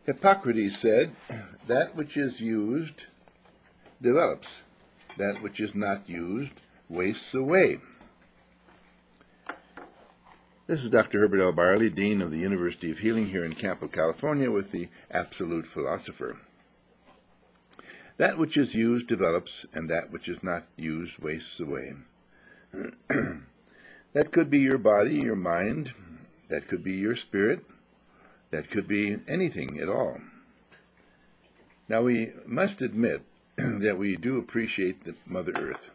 Hippocrates said, that which is used develops. That which is not used wastes away. This is Dr. Herbert L. Barley, Dean of the University of Healing here in Campo, California, with the Absolute Philosopher. That which is used develops, and that which is not used wastes away. That could be your body, your mind. That could be your spirit. That could be anything at all. Now, we must admit that we do appreciate the Mother Earth.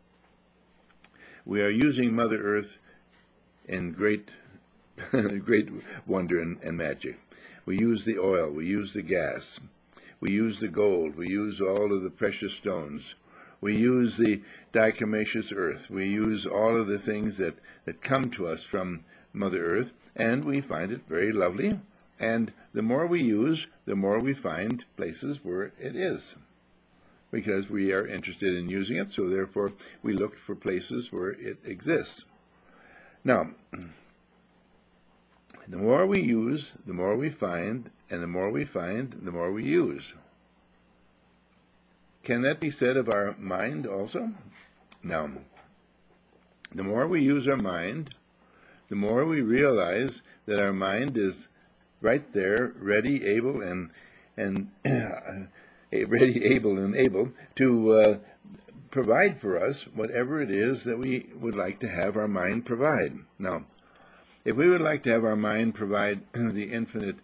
We are using Mother Earth in great wonder and magic. We use the oil, we use the gas, we use the gold, we use all of the precious stones, we use the diatomaceous earth, we use all of the things that come to us from Mother Earth, and we find it very lovely, and the more we use, the more we find places where it is, because we are interested in using it, so therefore we look for places where it exists. Now, the more we use, the more we find, and the more we find, the more we use. Can that be said of our mind also? Now, the more we use our mind, the more we realize that our mind is right there, ready, able, and able to provide for us whatever it is that we would like to have our mind provide. Now, if we would like to have our mind provide the infinite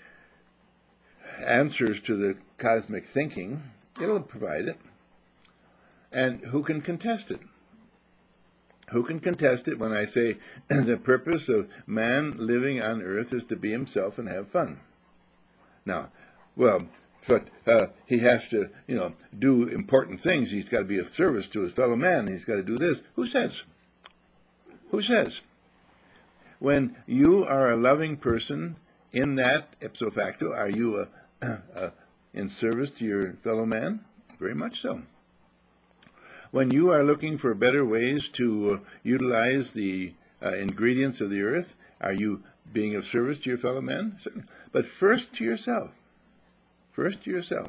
answers to the cosmic thinking, it'll provide it. And who can contest it? Who can contest it when I say the purpose of man living on earth is to be himself and have fun? Now, well, but he has to, do important things. He's got to be of service to his fellow man. He's got to do this. Who says? Who says? When you are a loving person, in that ipso facto, are you in service to your fellow man? Very much so. When you are looking for better ways to utilize the ingredients of the earth, are you being of service to your fellow man? Certainly. But first to yourself. First to yourself.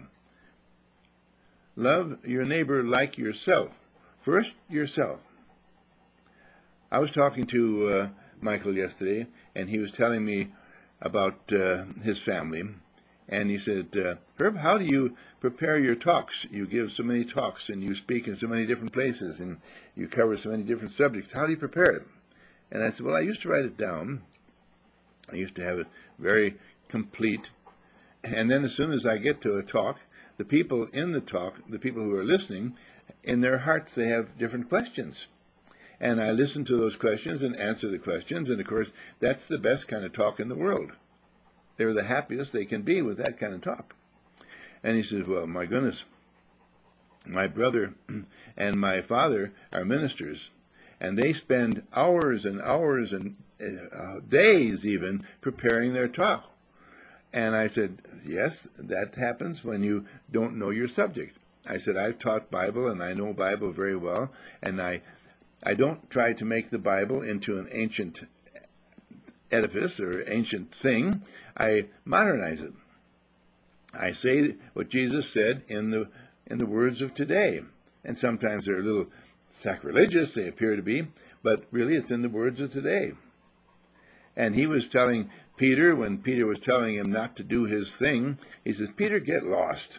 Love your neighbor like yourself. First yourself. I was talking to Michael yesterday, and he was telling me about his family. And he said, Herb, how do you prepare your talks? You give so many talks, and you speak in so many different places, and you cover so many different subjects. How do you prepare it? And I said, well, I used to write it down. I used to have it very complete. And then as soon as I get to a talk, the people in the talk, the people who are listening, in their hearts they have different questions. And I listen to those questions and answer the questions, and of course, that's the best kind of talk in the world. They're the happiest they can be with that kind of talk. And he says, well, my goodness, my brother and my father are ministers, and they spend hours and hours and days even preparing their talk. And I said, yes, that happens when you don't know your subject. I said, I've taught Bible, and I know Bible very well, and I don't try to make the Bible into an ancient edifice or ancient thing. I modernize it. I say what Jesus said in the words of today. And sometimes they're a little sacrilegious, they appear to be, but really it's in the words of today. And he was telling Peter, when Peter was telling him not to do his thing, he says, Peter, get lost.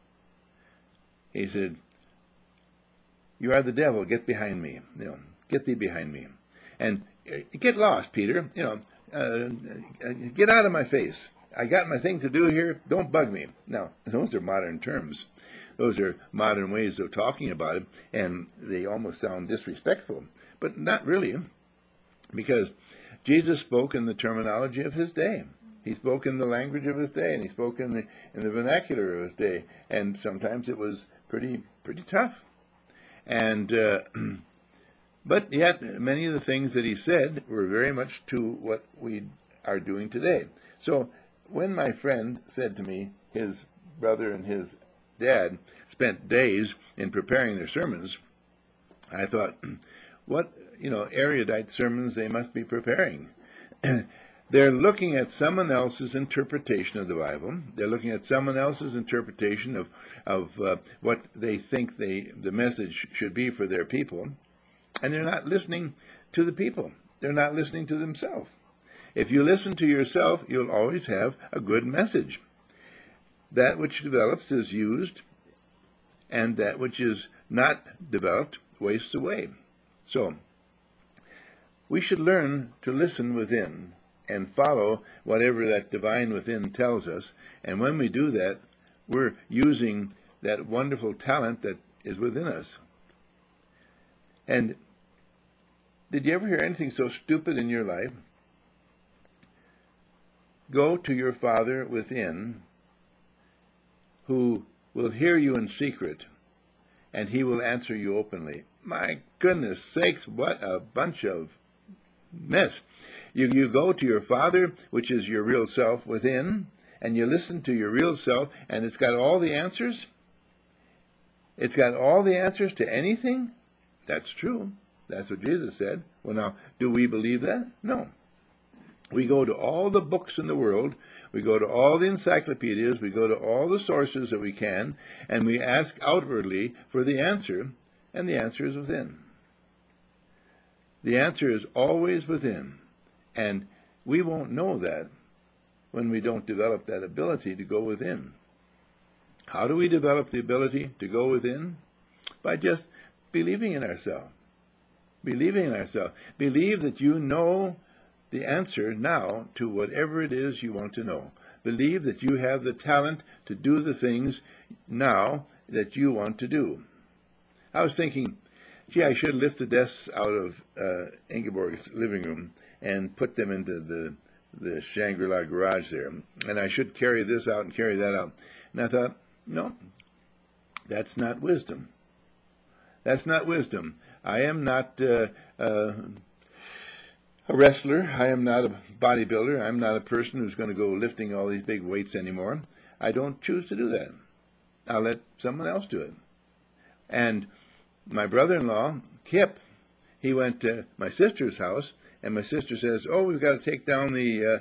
He said, you are the devil, get behind me. Get thee behind me. And get lost, Peter. Get out of my face. I got my thing to do here. Don't bug me. Now, those are modern terms. Those are modern ways of talking about it, and they almost sound disrespectful. But not really, because Jesus spoke in the terminology of his day. He spoke in the language of his day, and he spoke in the vernacular of his day. And sometimes it was pretty tough. And but yet, many of the things that he said were very much to what we are doing today. So when my friend said to me, his brother and his dad spent days in preparing their sermons, I thought, what erudite sermons they must be preparing. They're looking at someone else's interpretation of the Bible. They're looking at someone else's interpretation of what they think the message should be for their people, and they're not listening to the people. They're not listening to themselves. If you listen to yourself, you'll always have a good message. That which develops is used, and that which is not developed wastes away. So, we should learn to listen within and follow whatever that divine within tells us. And when we do that, we're using that wonderful talent that is within us. And did you ever hear anything so stupid in your life? Go to your Father within, who will hear you in secret, and he will answer you openly. My goodness sakes, what a bunch of mess. You go to your Father, which is your real self within, and you listen to your real self, and it's got all the answers. It's got all the answers to anything. That's true. That's what Jesus said. Well, now, do we believe that? No. We go to all the books in the world, we go to all the encyclopedias, we go to all the sources that we can, and we ask outwardly for the answer, and the answer is within. The answer is always within, and we won't know that when we don't develop that ability to go within. How do we develop the ability to go within? By just believing in ourselves. Believing in ourselves. Believe that you know the answer now to whatever it is you want to know. Believe that you have the talent to do the things now that you want to do. I was thinking, gee, I should lift the desks out of Ingeborg's living room and put them into the Shangri-La garage there. And I should carry this out and carry that out. And I thought, no, that's not wisdom. That's not wisdom. I am not a wrestler. I am not a bodybuilder. I'm not a person who's going to go lifting all these big weights anymore. I don't choose to do that. I'll let someone else do it. And my brother-in-law, Kip, he went to my sister's house, and my sister says, oh, we've got to take down the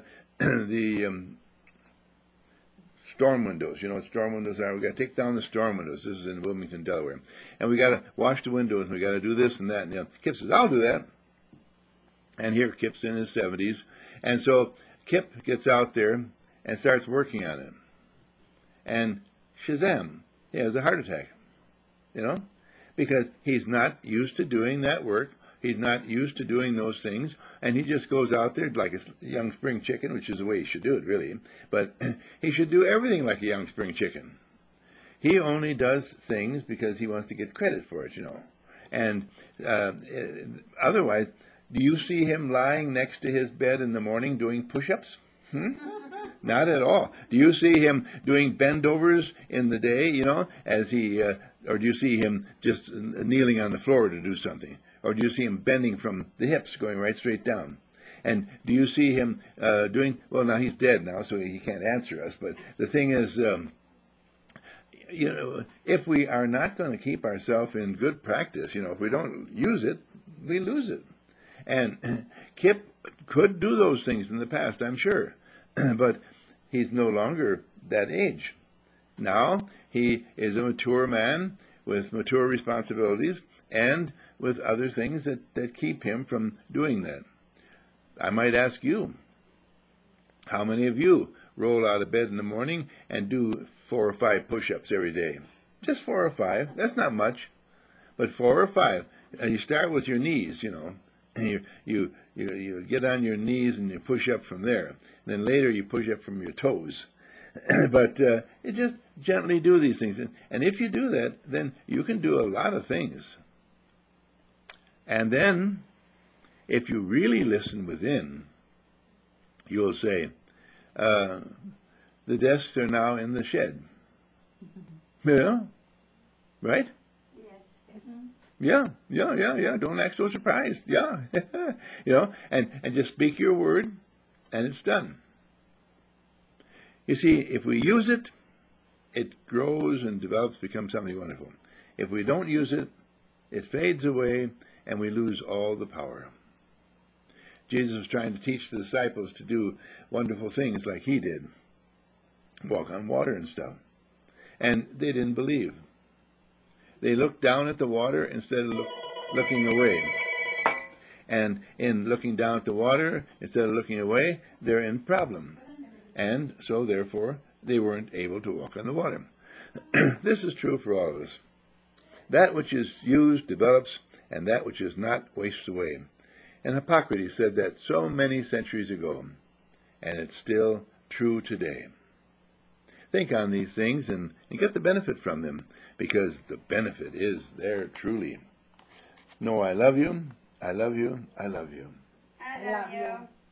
storm windows. You know what storm windows are? We've got to take down the storm windows. This is in Wilmington, Delaware. And we got to wash the windows, and we got to do this and that. And, you know, Kip says, I'll do that. And here Kip's in his 70s. And so Kip gets out there and starts working on it. And shazam, he has a heart attack. You know? Because he's not used to doing that work. He's not used to doing those things. And he just goes out there like a young spring chicken, which is the way he should do it, really. But he should do everything like a young spring chicken. He only does things because he wants to get credit for it, you know. And otherwise, do you see him lying next to his bed in the morning doing push-ups? Not at all. Do you see him doing bend-overs in the day, you know, as he, or do you see him just kneeling on the floor to do something? Or do you see him bending from the hips, going right straight down? And do you see him doing, well, now he's dead now, so he can't answer us, but the thing is, you know, if we are not going to keep ourselves in good practice, you know, if we don't use it, we lose it. And Kip could do those things in the past, I'm sure, but he's no longer that age. Now he is a mature man with mature responsibilities and with other things that keep him from doing that. I might ask you, how many of you roll out of bed in the morning and do 4 or 5 push-ups every day? Just 4 or 5. That's not much, but 4 or 5. And you start with your knees, you know. You get on your knees and you push up from there. And then later you push up from your toes. But you just gently do these things. And if you do that, then you can do a lot of things. And then, if you really listen within, you'll say, the desks are now in the shed. Yeah, right? Yes. Yeah. Don't act so surprised. Yeah, you know, and just speak your word, and it's done. You see, if we use it, it grows and develops, becomes something wonderful. If we don't use it, it fades away, and we lose all the power. Jesus was trying to teach the disciples to do wonderful things like he did, walk on water and stuff. And they didn't believe. They looked down at the water instead of looking away. And in looking down at the water instead of looking away, they're in problem. And so, therefore, they weren't able to walk on the water. This is true for all of us. That which is used develops, and that which is not wastes away. And Hippocrates said that so many centuries ago, and it's still true today. Think on these things and get the benefit from them, because the benefit is there truly. No, I love you, I love you, I love you. I love you.